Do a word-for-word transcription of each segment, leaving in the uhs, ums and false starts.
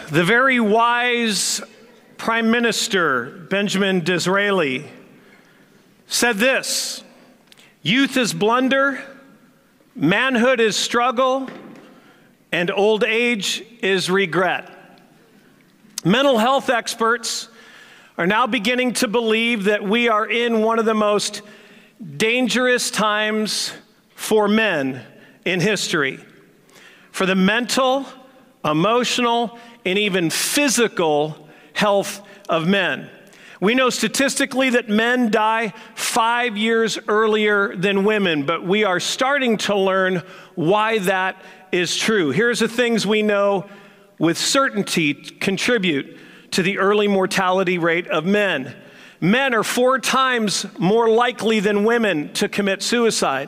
The very wise Prime Minister, Benjamin Disraeli, said this: "Youth is blunder, manhood is struggle, and old age is regret." Mental health experts are now beginning to believe that we are in one of the most dangerous times for men in history. For the mental, emotional, and even physical health of men. We know statistically that men die five years earlier than women, but we are starting to learn why that is true. Here's the things we know with certainty contribute to the early mortality rate of men. Men are four times more likely than women to commit suicide.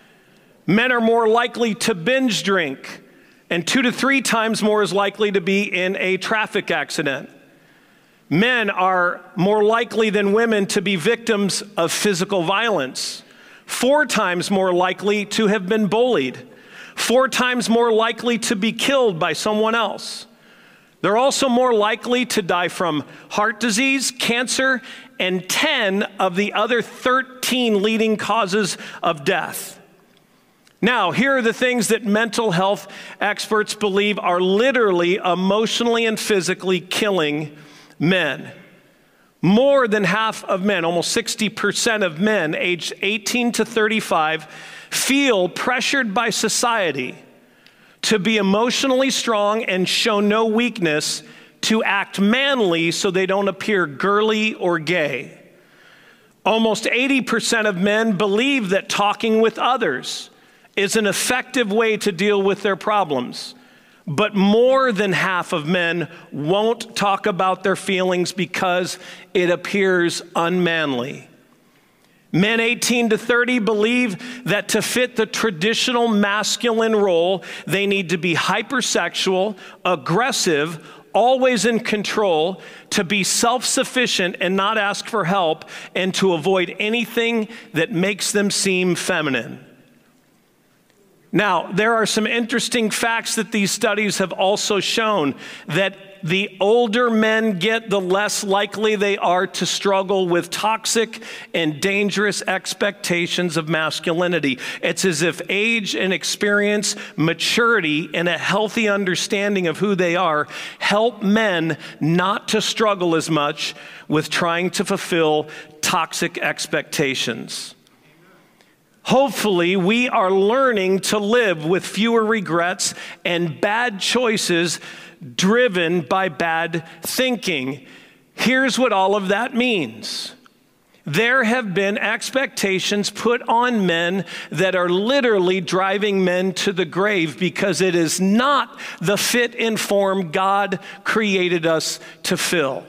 Men are more likely to binge drink, and two to three times more is likely to be in a traffic accident. Men are more likely than women to be victims of physical violence, four times more likely to have been bullied, four times more likely to be killed by someone else. They're also more likely to die from heart disease, cancer, and ten of the other thirteen leading causes of death. Now, here are the things that mental health experts believe are literally emotionally and physically killing men. More than half of men, almost sixty percent of men aged eighteen to thirty-five, feel pressured by society to be emotionally strong and show no weakness, to act manly so they don't appear girly or gay. Almost eighty percent of men believe that talking with others is an effective way to deal with their problems. But more than half of men won't talk about their feelings because it appears unmanly. Men eighteen to thirty believe that to fit the traditional masculine role, they need to be hypersexual, aggressive, always in control, to be self-sufficient and not ask for help, and to avoid anything that makes them seem feminine. Now, there are some interesting facts that these studies have also shown, that the older men get, the less likely they are to struggle with toxic and dangerous expectations of masculinity. It's as if age and experience, maturity, and a healthy understanding of who they are help men not to struggle as much with trying to fulfill toxic expectations. Hopefully, we are learning to live with fewer regrets and bad choices driven by bad thinking. Here's what all of that means. There have been expectations put on men that are literally driving men to the grave, because it is not the fit and form God created us to fill.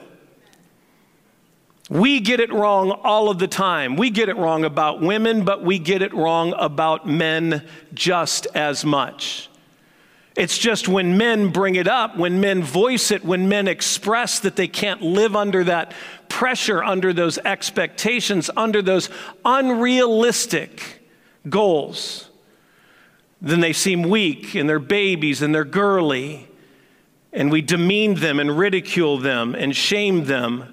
We get it wrong all of the time. We get it wrong about women, but we get it wrong about men just as much. It's just when men bring it up, when men voice it, when men express that they can't live under that pressure, under those expectations, under those unrealistic goals, then they seem weak and they're babies and they're girly, and we demean them and ridicule them and shame them.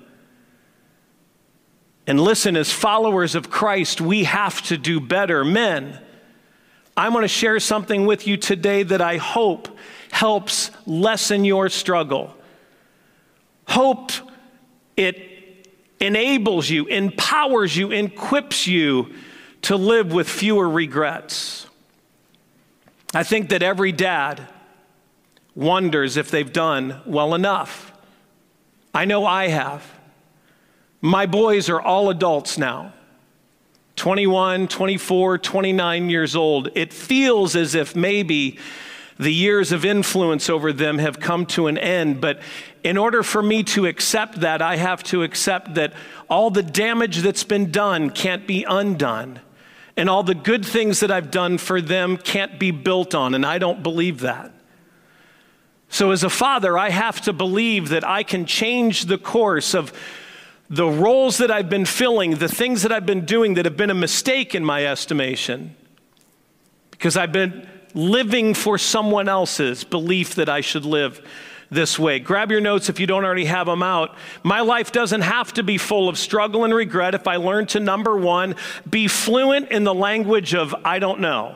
And listen, as followers of Christ, we have to do better. Men, I'm going to share something with you today that I hope helps lessen your struggle. Hope it enables you, empowers you, equips you to live with fewer regrets. I think that every dad wonders if they've done well enough. I know I have. My boys are all adults now, twenty-one, twenty-four, twenty-nine years old. It feels as if maybe the years of influence over them have come to an end, but in order for me to accept that, I have to accept that all the damage that's been done can't be undone, and all the good things that I've done for them can't be built on, and I don't believe that. So as a father, I have to believe that I can change the course of the roles that I've been filling, the things that I've been doing that have been a mistake in my estimation, because I've been living for someone else's belief that I should live this way. Grab your notes if you don't already have them out. My life doesn't have to be full of struggle and regret if I learn to, number one, be fluent in the language of I don't know.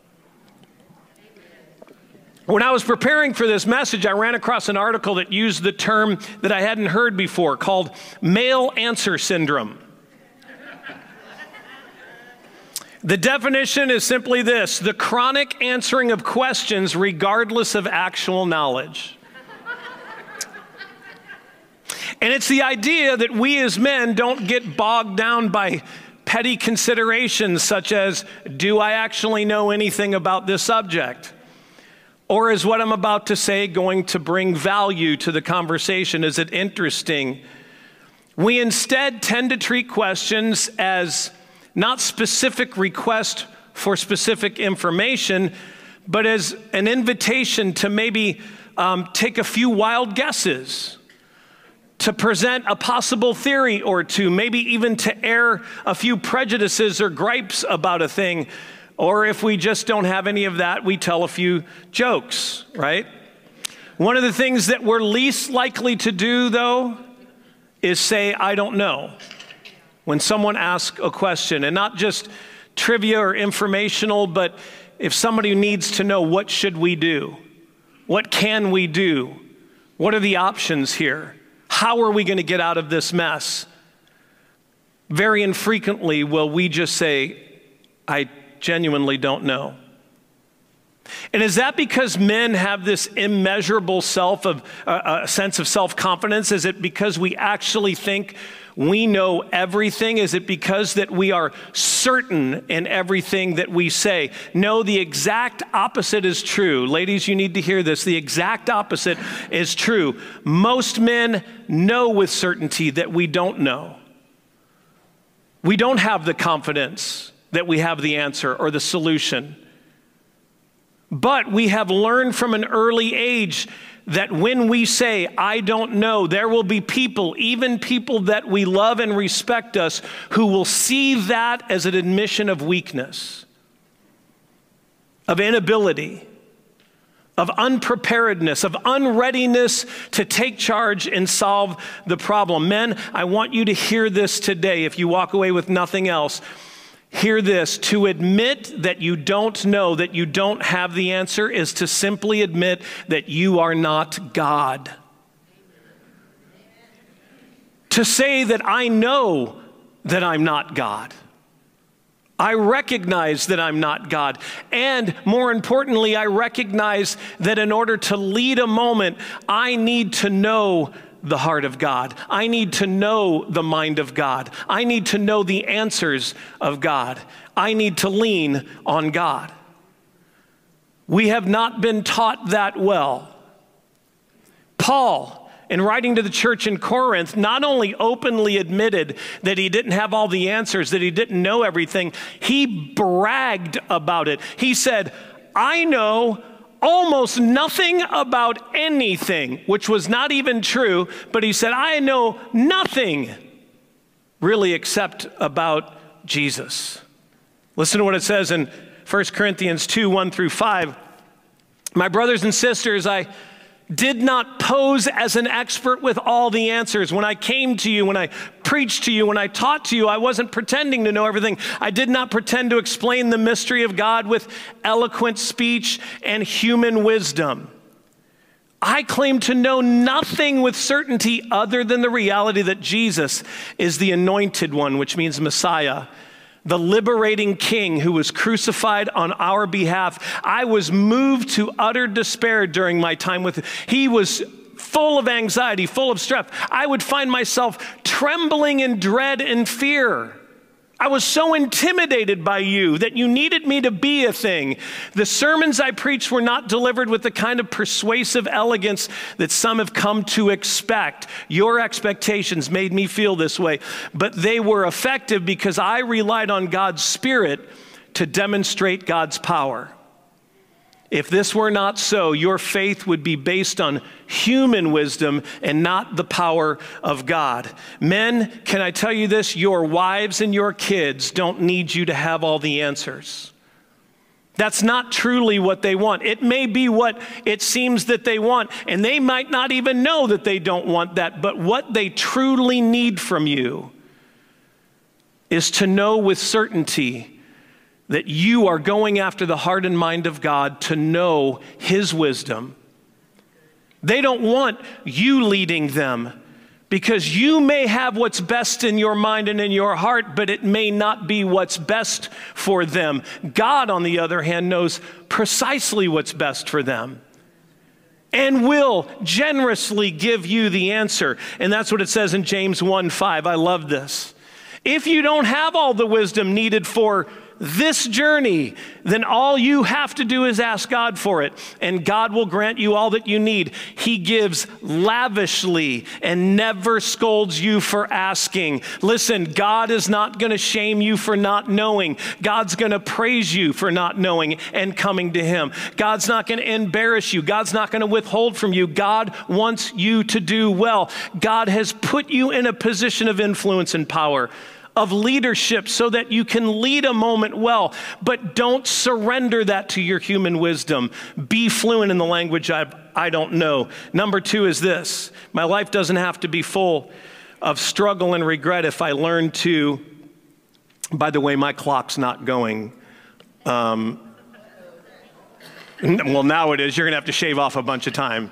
When I was preparing for this message, I ran across an article that used the term that I hadn't heard before called male answer syndrome. The definition is simply this: the chronic answering of questions regardless of actual knowledge. And it's the idea that we as men don't get bogged down by petty considerations such as, do I actually know anything about this subject? Or is what I'm about to say going to bring value to the conversation? Is it interesting? We instead tend to treat questions as not specific requests for specific information, but as an invitation to maybe um, take a few wild guesses, to present a possible theory or two, maybe even to air a few prejudices or gripes about a thing. Or if we just don't have any of that, we tell a few jokes, right? One of the things that we're least likely to do, though, is say, I don't know, when someone asks a question. And not just trivia or informational, but if somebody needs to know, what should we do? What can we do? What are the options here? How are we going to get out of this mess? Very infrequently will we just say, I genuinely don't know. And is that because men have this immeasurable self of uh, a sense of self-confidence? Is it because we actually think we know everything? Is it because that we are certain in everything that we say? No, the exact opposite is true. Ladies, you need to hear this. The exact opposite is true. Most men know with certainty that we don't know. We don't have the confidence that we have the answer or the solution. But we have learned from an early age that when we say, I don't know, there will be people, even people that we love and respect us, who will see that as an admission of weakness, of inability, of unpreparedness, of unreadiness to take charge and solve the problem. Men, I want you to hear this today. If you walk away with nothing else, hear this: to admit that you don't know, that you don't have the answer, is to simply admit that you are not God. To say that I know that I'm not God. I recognize that I'm not God. And more importantly, I recognize that in order to lead a moment, I need to know the heart of God. I need to know the mind of God. I need to know the answers of God. I need to lean on God. We have not been taught that well. Paul, in writing to the church in Corinth, not only openly admitted that he didn't have all the answers, that he didn't know everything, he bragged about it. He said, I know almost nothing about anything, which was not even true, but he said, I know nothing really except about Jesus. Listen to what it says in First Corinthians two, one through five. My brothers and sisters, I did not pose as an expert with all the answers. When I came to you, when I preached to you, when I taught to you, I wasn't pretending to know everything. I did not pretend to explain the mystery of God with eloquent speech and human wisdom. I claim to know nothing with certainty other than the reality that Jesus is the anointed one, which means Messiah, the liberating King who was crucified on our behalf. I was moved to utter despair during my time with him. He was full of anxiety, full of stress. I would find myself trembling in dread and fear. I was so intimidated by you that you needed me to be a thing. The sermons I preached were not delivered with the kind of persuasive elegance that some have come to expect. Your expectations made me feel this way, but they were effective because I relied on God's Spirit to demonstrate God's power. If this were not so, your faith would be based on human wisdom and not the power of God. Men, can I tell you this? Your wives and your kids don't need you to have all the answers. That's not truly what they want. It may be what it seems that they want, and they might not even know that they don't want that, but what they truly need from you is to know with certainty that you are going after the heart and mind of God to know His wisdom. They don't want you leading them, because you may have what's best in your mind and in your heart, but it may not be what's best for them. God, on the other hand, knows precisely what's best for them and will generously give you the answer. And that's what it says in James one five. I love this. If you don't have all the wisdom needed for this journey, then all you have to do is ask God for it, and God will grant you all that you need. He gives lavishly and never scolds you for asking. Listen, God is not going to shame you for not knowing. God's going to praise you for not knowing and coming to Him. God's not going to embarrass you. God's not going to withhold from you. God wants you to do well. God has put you in a position of influence and power, of leadership, so that you can lead a moment well, but don't surrender that to your human wisdom. Be fluent in the language I, I don't know. Number two is this: my life doesn't have to be full of struggle and regret if I learn to, by the way, my clock's not going. Um, well, now it is. You're gonna have to shave off a bunch of time.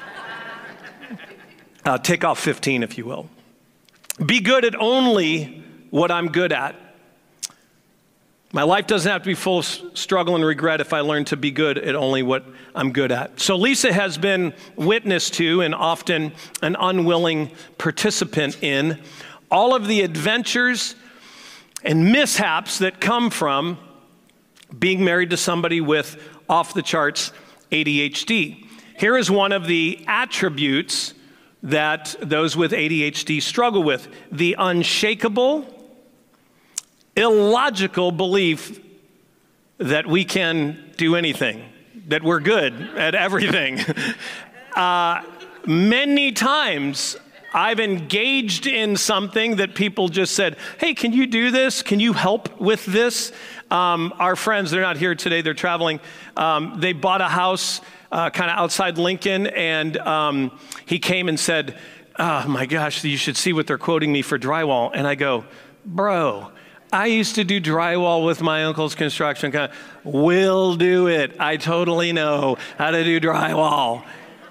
Uh, take off fifteen, if you will. Be good at only what I'm good at. My life doesn't have to be full of struggle and regret if I learn to be good at only what I'm good at. So Lisa has been witness to, and often an unwilling participant in, all of the adventures and mishaps that come from being married to somebody with off-the-charts A D H D. Here is one of the attributes that those with A D H D struggle with: the unshakable, illogical belief that we can do anything, that we're good at everything. uh, many times I've engaged in something that people just said, hey, can you do this? Can you help with this? Um, our friends, they're not here today, they're traveling. Um, they bought a house uh, kind of outside Lincoln, and um, he came and said, oh my gosh, you should see what they're quoting me for drywall. And I go, bro, I used to do drywall with my uncle's construction company. We'll do it. I totally know how to do drywall.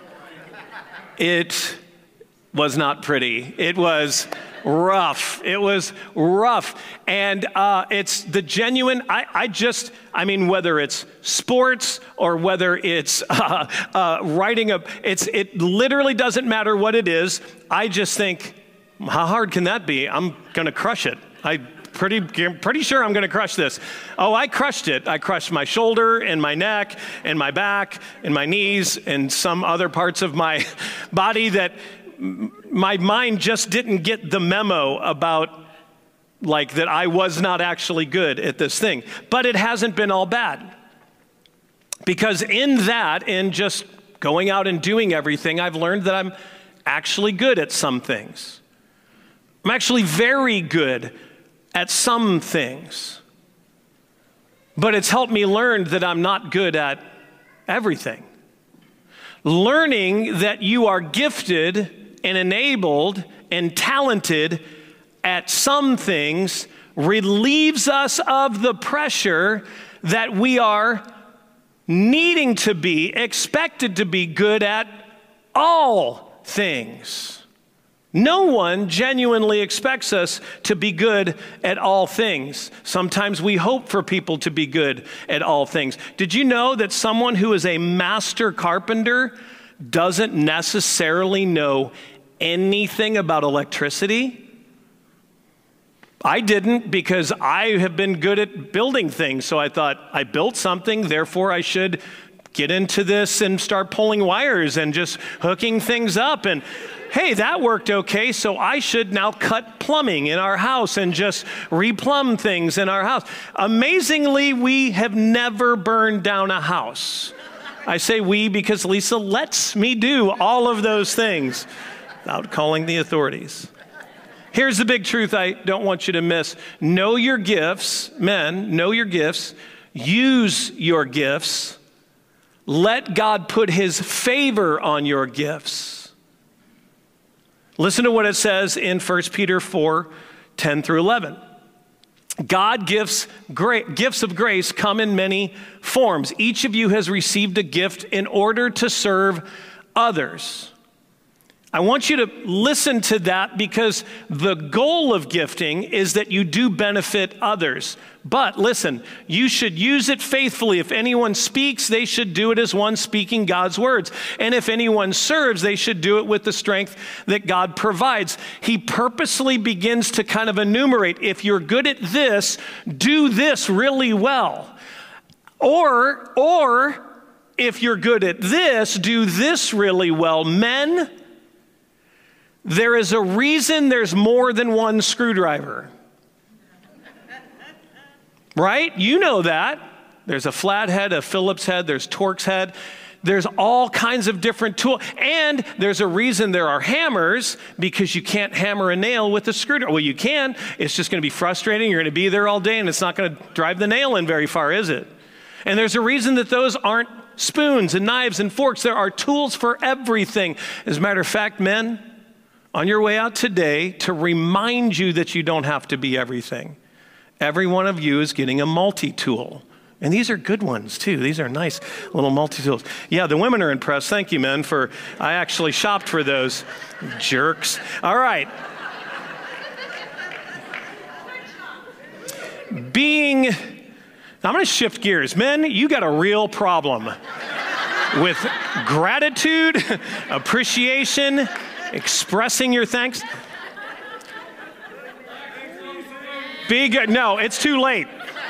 It was not pretty. It was rough. It was rough. And uh, it's the genuine, I, I just, I mean, whether it's sports or whether it's uh, uh, writing a, it's, it literally doesn't matter what it is. I just think, how hard can that be? I'm going to crush it. I Pretty, pretty sure I'm going to crush this. Oh, I crushed it. I crushed my shoulder and my neck and my back and my knees and some other parts of my body that my mind just didn't get the memo about, like, that I was not actually good at this thing. But it hasn't been all bad. Because in that, in just going out and doing everything, I've learned that I'm actually good at some things. I'm actually very good at some things, but it's helped me learn that I'm not good at everything. Learning that you are gifted and enabled and talented at some things relieves us of the pressure that we are needing to be, expected to be good at all things. No one genuinely expects us to be good at all things. Sometimes we hope for people to be good at all things. Did you know that someone who is a master carpenter doesn't necessarily know anything about electricity? I didn't, because I have been good at building things. So I thought, I built something, therefore I should get into this and start pulling wires and just hooking things up. And hey, that worked okay, so I should now cut plumbing in our house and just replumb things in our house. Amazingly, we have never burned down a house. I say we because Lisa lets me do all of those things without calling the authorities. Here's the big truth I don't want you to miss. Know your gifts, men, know your gifts. use your gifts. Let God put his favor on your gifts. Listen to what it says in First Peter four, ten through eleven. God gives great gifts of grace come in many forms. Each of you has received a gift in order to serve others. I want you to listen to that because the goal of gifting is that you do benefit others. But listen, you should use it faithfully. If anyone speaks, they should do it as one speaking God's words. And if anyone serves, they should do it with the strength that God provides. He purposely begins to kind of enumerate, if you're good at this, do this really well. Or, or if you're good at this, do this really well. Men, there is a reason there's more than one screwdriver. Right? You know that. There's a flathead, a Phillips head, there's Torx head. There's all kinds of different tools. And there's a reason there are hammers, because you can't hammer a nail with a screwdriver. Well, you can. It's just going to be frustrating. You're going to be there all day, and it's not going to drive the nail in very far, is it? And there's a reason that those aren't spoons and knives and forks. There are tools for everything. As a matter of fact, men, on your way out today, to remind you that you don't have to be everything, every one of you is getting a multi-tool. And these are good ones, too. These are nice little multi-tools. Yeah, the women are impressed. Thank you, men, for, I actually shopped for those. Jerks. All right. Being, I'm going to shift gears. Men, you got a real problem with gratitude, appreciation, expressing your thanks. Be good. No, it's too late.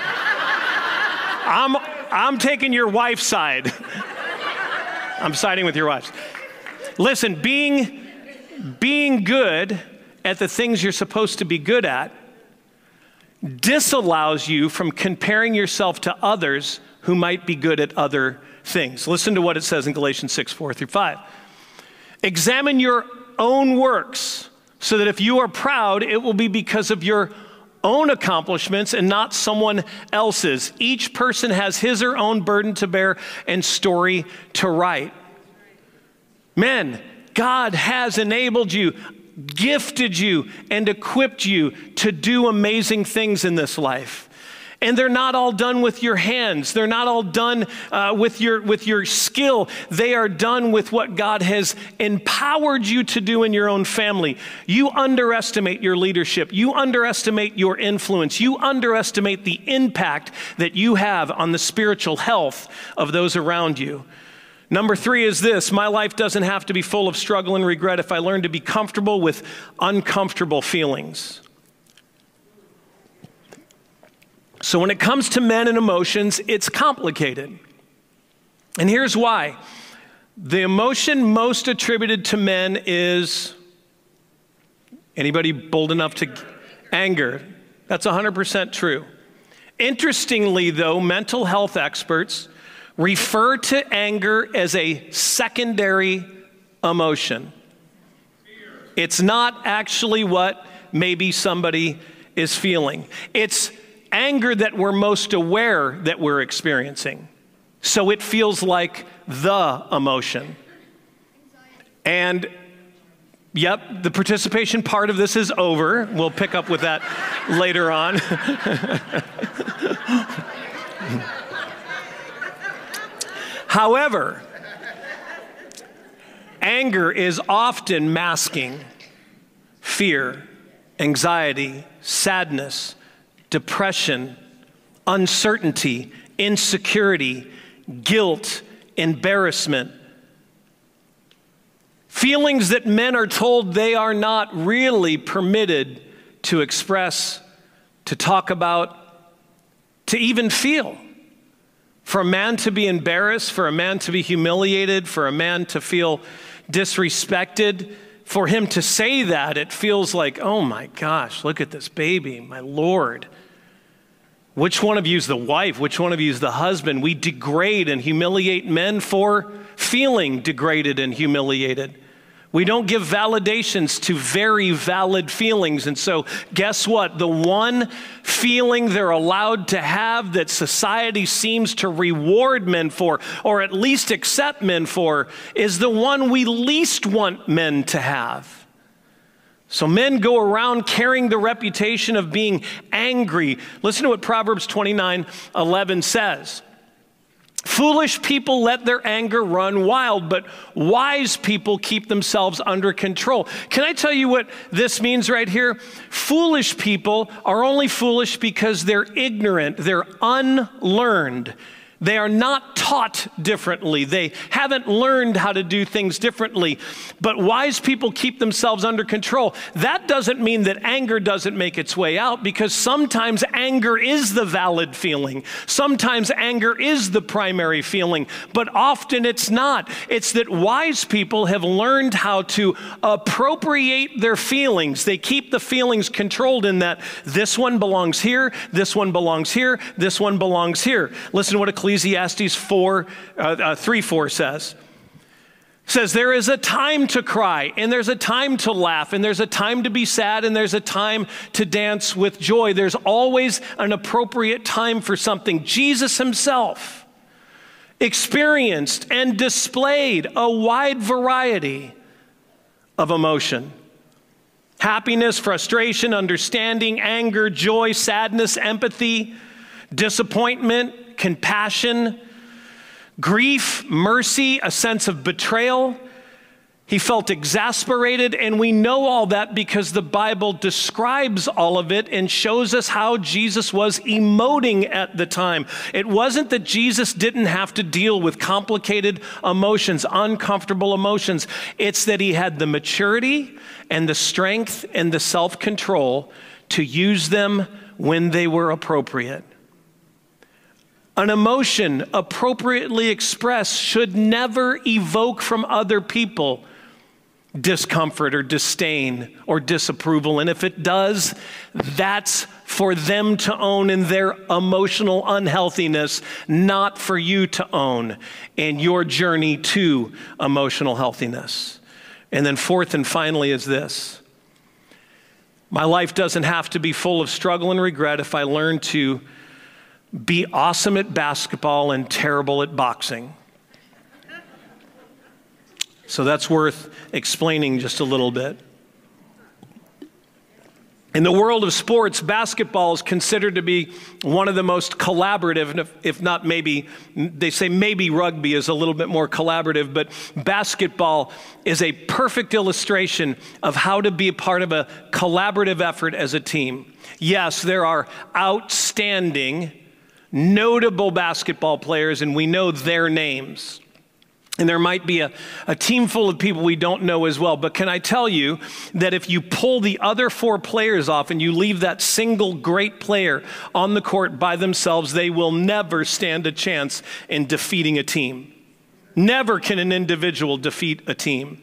I'm, I'm taking your wife's side. I'm siding with your wives. Listen, being, being good at the things you're supposed to be good at disallows you from comparing yourself to others who might be good at other things. Listen to what it says in Galatians six, four through five. Examine your own works, so that if you are proud, it will be because of your own accomplishments and not someone else's. Each person has his or own burden to bear and story to write. Men, God has enabled you, gifted you, and equipped you to do amazing things in this life. And they're not all done with your hands. They're not all done uh, with your, with your skill. They are done with what God has empowered you to do in your own family. You underestimate your leadership. You underestimate your influence. You underestimate the impact that you have on the spiritual health of those around you. Number three is this: my life doesn't have to be full of struggle and regret if I learn to be comfortable with uncomfortable feelings. So when it comes to men and emotions, it's complicated. And here's why. The emotion most attributed to men is, anybody bold enough to, anger. That's one hundred percent true. Interestingly, though, mental health experts refer to anger as a secondary emotion. It's not actually what maybe somebody is feeling. It's anger that we're most aware that we're experiencing. So it feels like the emotion. And yep, the participation part of this is over. We'll pick up with that later on. However, anger is often masking fear, anxiety, sadness, depression, uncertainty, insecurity, guilt, embarrassment. Feelings that men are told they are not really permitted to express, to talk about, to even feel. For a man to be embarrassed, for a man to be humiliated, for a man to feel disrespected, for him to say that, it feels like, oh my gosh, look at this baby, my Lord. Which one of you is the wife? Which one of you is the husband? We degrade and humiliate men for feeling degraded and humiliated. We don't give validations to very valid feelings. And so guess what? The one feeling they're allowed to have that society seems to reward men for, or at least accept men for, is the one we least want men to have. So men go around carrying the reputation of being angry. Listen to what Proverbs twenty-nine eleven says. Foolish people let their anger run wild, but wise people keep themselves under control. Can I tell you what this means right here? Foolish people are only foolish because they're ignorant, they're unlearned. They are not taught differently. They haven't learned how to do things differently. But wise people keep themselves under control. That doesn't mean that anger doesn't make its way out, because sometimes anger is the valid feeling. Sometimes anger is the primary feeling, but often it's not. It's that wise people have learned how to appropriate their feelings. They keep the feelings controlled in that this one belongs here, this one belongs here, this one belongs here. Listen to what Ecclesiastes Ecclesiastes four, uh, uh, three four says. It says, there is a time to cry, and there's a time to laugh, and there's a time to be sad, and there's a time to dance with joy. There's always an appropriate time for something. Jesus himself experienced and displayed a wide variety of emotion. Happiness, frustration, understanding, anger, joy, sadness, empathy, disappointment, compassion, grief, mercy, a sense of betrayal. He felt exasperated, and we know all that because the Bible describes all of it and shows us how Jesus was emoting at the time. It wasn't that Jesus didn't have to deal with complicated emotions, uncomfortable emotions. It's that he had the maturity and the strength and the self-control to use them when they were appropriate. An emotion appropriately expressed should never evoke from other people discomfort or disdain or disapproval. And if it does, that's for them to own in their emotional unhealthiness, not for you to own in your journey to emotional healthiness. And then fourth and finally is this. My life doesn't have to be full of struggle and regret if I learn to be awesome at basketball and terrible at boxing. So that's worth explaining just a little bit. In the world of sports, basketball is considered to be one of the most collaborative, and if, if not maybe, they say maybe rugby is a little bit more collaborative, but basketball is a perfect illustration of how to be a part of a collaborative effort as a team. Yes, there are outstanding, notable basketball players, and we know their names. And there might be a, a team full of people we don't know as well. But can I tell you that if you pull the other four players off and you leave that single great player on the court by themselves, they will never stand a chance in defeating a team. Never can an individual defeat a team.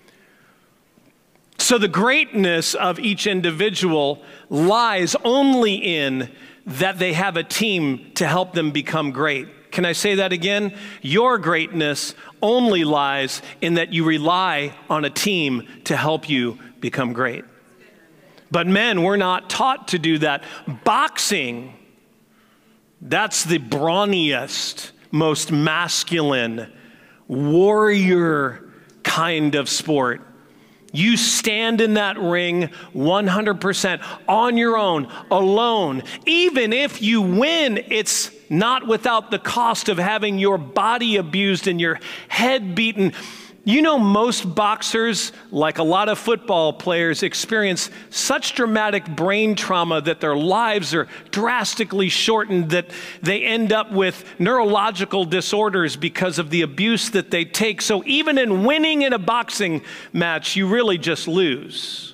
So the greatness of each individual lies only in that they have a team to help them become great. Can I say that again? Your greatness only lies in that you rely on a team to help you become great. But men, we're not taught to do that. Boxing, that's the brawniest, most masculine, warrior kind of sport. You stand in that ring one hundred percent on your own, alone. Even if you win, it's not without the cost of having your body abused and your head beaten. You know, most boxers, like a lot of football players, experience such dramatic brain trauma that their lives are drastically shortened, that they end up with neurological disorders because of the abuse that they take. So even in winning in a boxing match, you really just lose.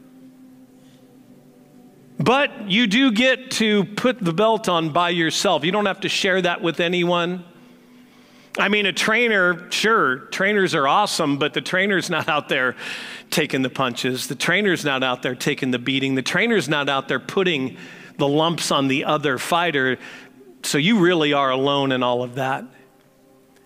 But you do get to put the belt on by yourself. You don't have to share that with anyone. I mean, a trainer, sure, trainers are awesome, but the trainer's not out there taking the punches. The trainer's not out there taking the beating. The trainer's not out there putting the lumps on the other fighter. So you really are alone in all of that.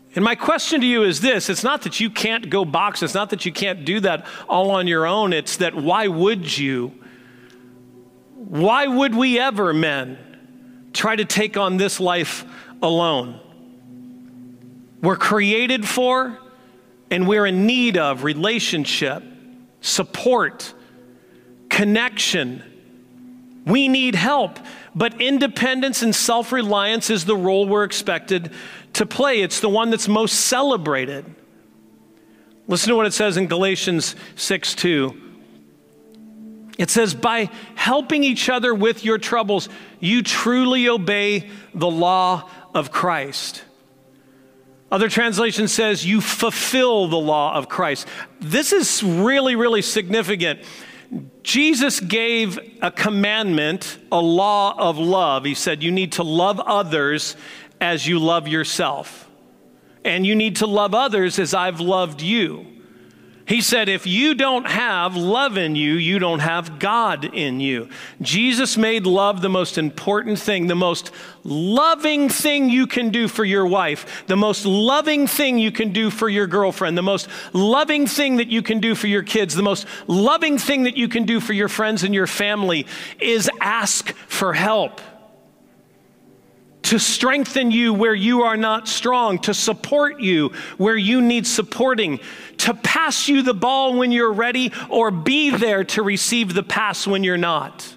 And my question to you is this: it's not that you can't go box, it's not that you can't do that all on your own, it's that why would you? Why would we ever, men, try to take on this life alone? We're created for and we're in need of relationship, support, connection. We need help, but independence and self-reliance is the role we're expected to play. It's the one that's most celebrated. Listen to what it says in Galatians six two. It says, by helping each other with your troubles, you truly obey the law of Christ. Other translation says you fulfill the law of Christ. This is really, really significant. Jesus gave a commandment, a law of love. He said you need to love others as you love yourself. And you need to love others as I've loved you. He said, if you don't have love in you, you don't have God in you. Jesus made love the most important thing, the most loving thing you can do for your wife, the most loving thing you can do for your girlfriend, the most loving thing that you can do for your kids, the most loving thing that you can do for your friends and your family is ask for help. To strengthen you where you are not strong, to support you where you need supporting, to pass you the ball when you're ready, or be there to receive the pass when you're not.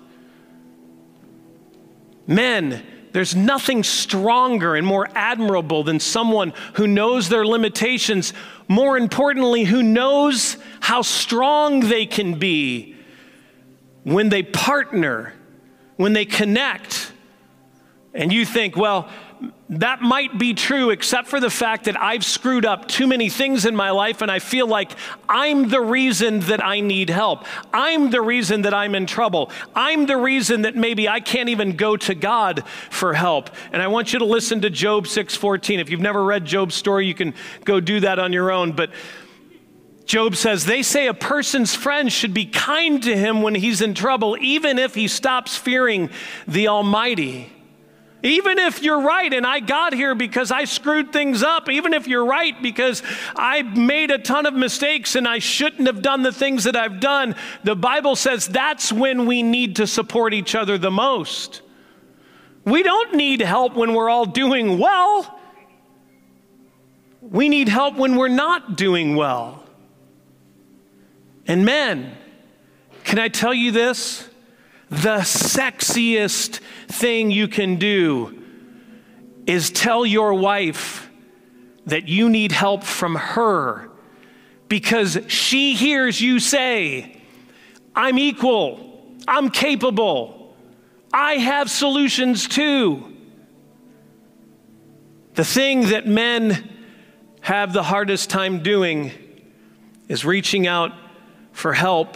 Men, there's nothing stronger and more admirable than someone who knows their limitations, more importantly, who knows how strong they can be when they partner, when they connect. And you think, well, that might be true except for the fact that I've screwed up too many things in my life and I feel like I'm the reason that I need help. I'm the reason that I'm in trouble. I'm the reason that maybe I can't even go to God for help. And I want you to listen to Job six fourteen. If you've never read Job's story, you can go do that on your own. But Job says, they say a person's friends should be kind to him when he's in trouble, even if he stops fearing the Almighty. Even if you're right and I got here because I screwed things up, even if you're right because I made a ton of mistakes and I shouldn't have done the things that I've done, the Bible says that's when we need to support each other the most. We don't need help when we're all doing well. We need help when we're not doing well. And men, can I tell you this? The sexiest thing you can do is tell your wife that you need help from her because she hears you say, I'm equal, I'm capable, I have solutions too. The thing that men have the hardest time doing is reaching out for help.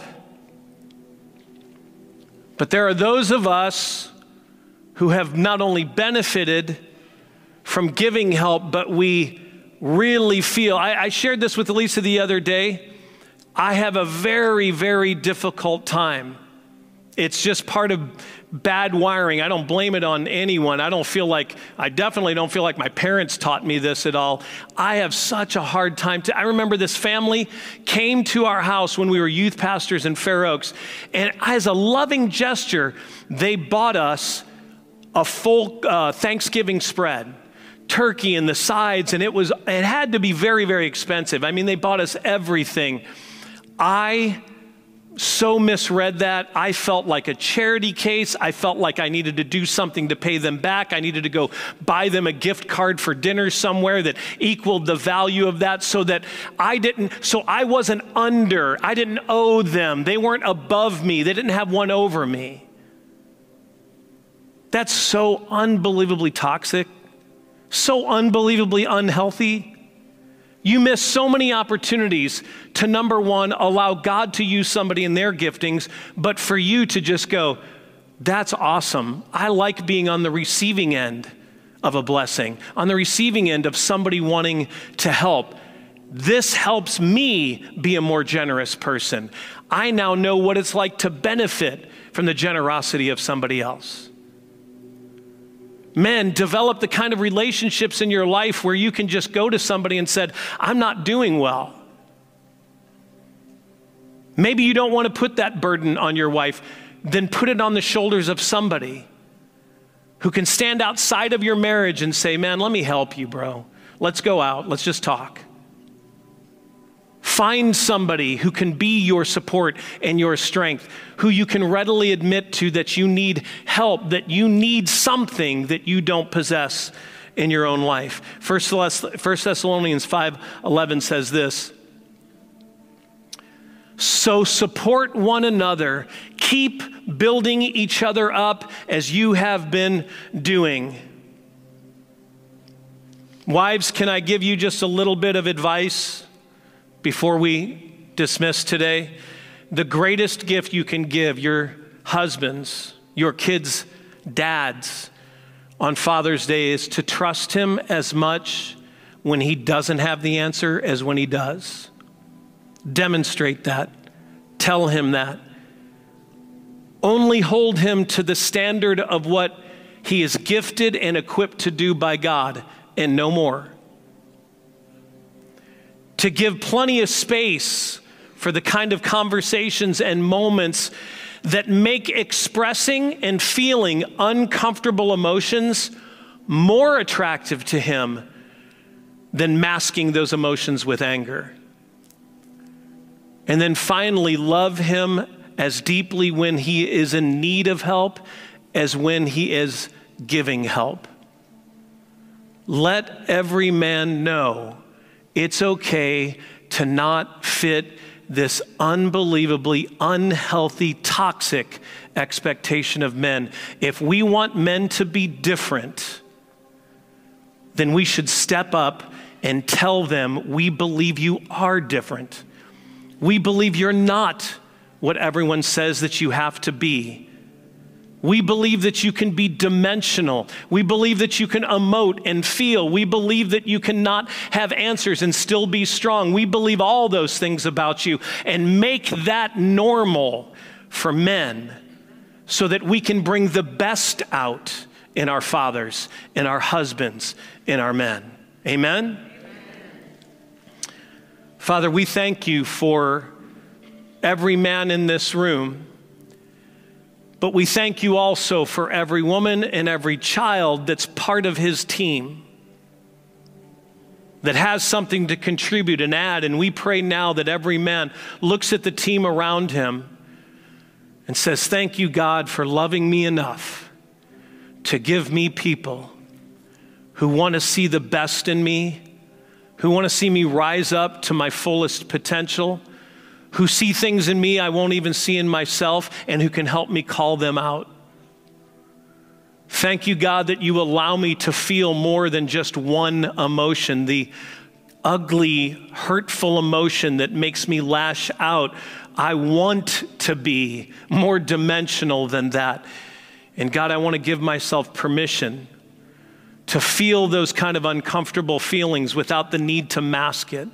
But there are those of us who have not only benefited from giving help, but we really feel, I, I shared this with Elisa the other day, I have a very, very difficult time. It's just part of bad wiring. I don't blame it on anyone. I don't feel like, I definitely don't feel like my parents taught me this at all. I have such a hard time to, I remember this family came to our house when we were youth pastors in Fair Oaks, and as a loving gesture, they bought us a full uh, Thanksgiving spread, turkey and the sides, and it was, it had to be very, very expensive. I mean, they bought us everything. I so misread that. I felt like a charity case. I felt like I needed to do something to pay them back. I needed to go buy them a gift card for dinner somewhere that equaled the value of that so that I didn't, so I wasn't under, I didn't owe them. They weren't above me. They didn't have one over me. That's so unbelievably toxic, so unbelievably unhealthy. You miss so many opportunities to, number one, allow God to use somebody in their giftings, but for you to just go, that's awesome. I like being on the receiving end of a blessing, on the receiving end of somebody wanting to help. This helps me be a more generous person. I now know what it's like to benefit from the generosity of somebody else. Men, develop the kind of relationships in your life where you can just go to somebody and said, I'm not doing well. Maybe you don't want to put that burden on your wife. Then put it on the shoulders of somebody who can stand outside of your marriage and say, man, let me help you, bro. Let's go out. Let's just talk. Find somebody who can be your support and your strength, who you can readily admit to that you need help, that you need something that you don't possess in your own life. First Thessalonians five eleven says this, so support one another, keep building each other up as you have been doing. Wives, can I give you just a little bit of advice before we dismiss today? The greatest gift you can give your husbands, your kids' dads on Father's Day is to trust him as much when he doesn't have the answer as when he does. Demonstrate that. Tell him that. Only hold him to the standard of what he is gifted and equipped to do by God, and no more. To give plenty of space for the kind of conversations and moments that make expressing and feeling uncomfortable emotions more attractive to him than masking those emotions with anger. And then finally, love him as deeply when he is in need of help as when he is giving help. Let every man know it's okay to not fit this unbelievably unhealthy, toxic expectation of men. If we want men to be different, then we should step up and tell them we believe you are different. We believe you're not what everyone says that you have to be. We believe that you can be dimensional. We believe that you can emote and feel. We believe that you cannot have answers and still be strong. We believe all those things about you and make that normal for men so that we can bring the best out in our fathers, in our husbands, in our men. Amen? Father, we thank you for every man in this room, but we thank you also for every woman and every child that's part of his team, that has something to contribute and add. And we pray now that every man looks at the team around him and says, thank you, God, for loving me enough to give me people who want to see the best in me, who want to see me rise up to my fullest potential, who see things in me I won't even see in myself, and who can help me call them out. Thank you, God, that you allow me to feel more than just one emotion, the ugly, hurtful emotion that makes me lash out. I want to be more dimensional than that. And God, I want to give myself permission to feel those kind of uncomfortable feelings without the need to mask it.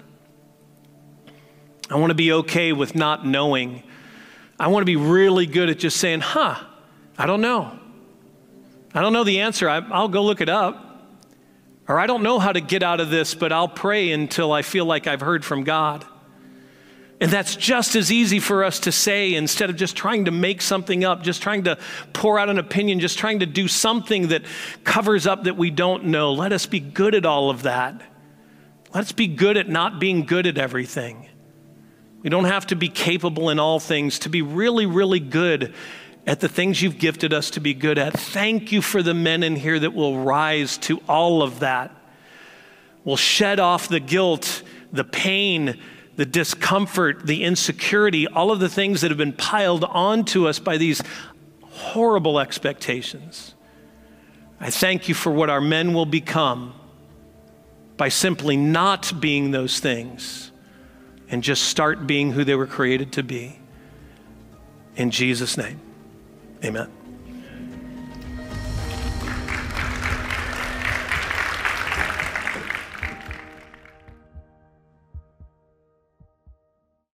I want to be okay with not knowing. I want to be really good at just saying, huh, I don't know. I don't know the answer. I, I'll go look it up. Or I don't know how to get out of this, but I'll pray until I feel like I've heard from God. And that's just as easy for us to say instead of just trying to make something up, just trying to pour out an opinion, just trying to do something that covers up that we don't know. Let us be good at all of that. Let's be good at not being good at everything. We don't have to be capable in all things to be really, really good at the things you've gifted us to be good at. Thank you for the men in here that will rise to all of that. Will shed off the guilt, the pain, the discomfort, the insecurity, all of the things that have been piled onto us by these horrible expectations. I thank you for what our men will become by simply not being those things and just start being who they were created to be. In Jesus' name, amen.